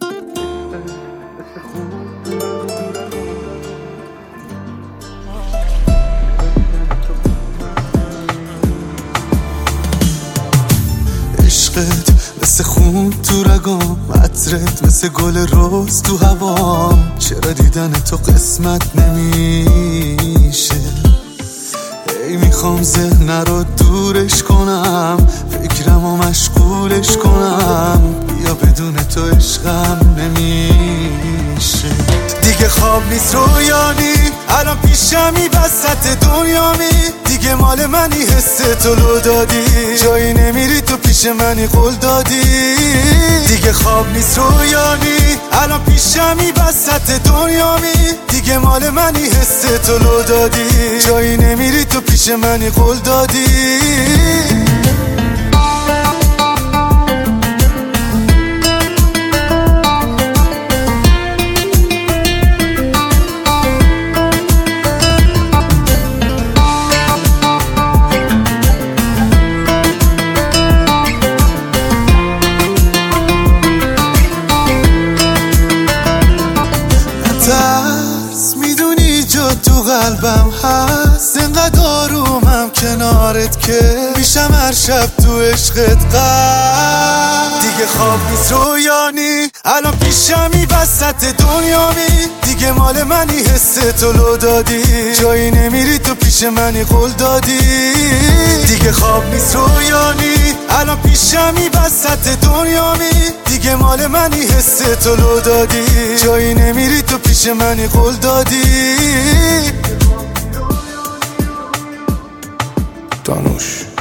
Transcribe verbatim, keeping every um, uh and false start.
عشقت مثل خون تو رگام، عطرت مثل گل روز تو هوام. چرا دیدن تو قسمت نمیشه؟ ای میخوام ذهن رو دورش کنم، فکرم رو مشغولش کنم. بیا بدون تو عشقم نمیشه. دیگه خواب نیست رویانی، الان پیشمی وسط دنیامی. دیگه مال منی، حس تو لو دادی، جایی نمیری تو پیش منی قول دادی. دیگه خواب نیست رویانی، الان پیشمی وسط دنیامی. دیگه مال منی، حس تو لو دادی، جایی نمیری تو پیش منی قول دادی. ترس میدونی جا تو قلبم هست، انقدر آرومم کنارت که میشم هر شب تو عشقت غرق. دیگه خواب نیست رویانی، الان پیشمی وسط دنیامی. دیگه مال منی، حس تو لو دادی، جایی نمیری تو پیش منی قول دادی. دیگه خواب نیست رویانی، الان پیشمی وسط دنیامی. دیگه مال منی، حس تو لو دادی، جایی نمیری تو پیش منی قول دادی. دانوش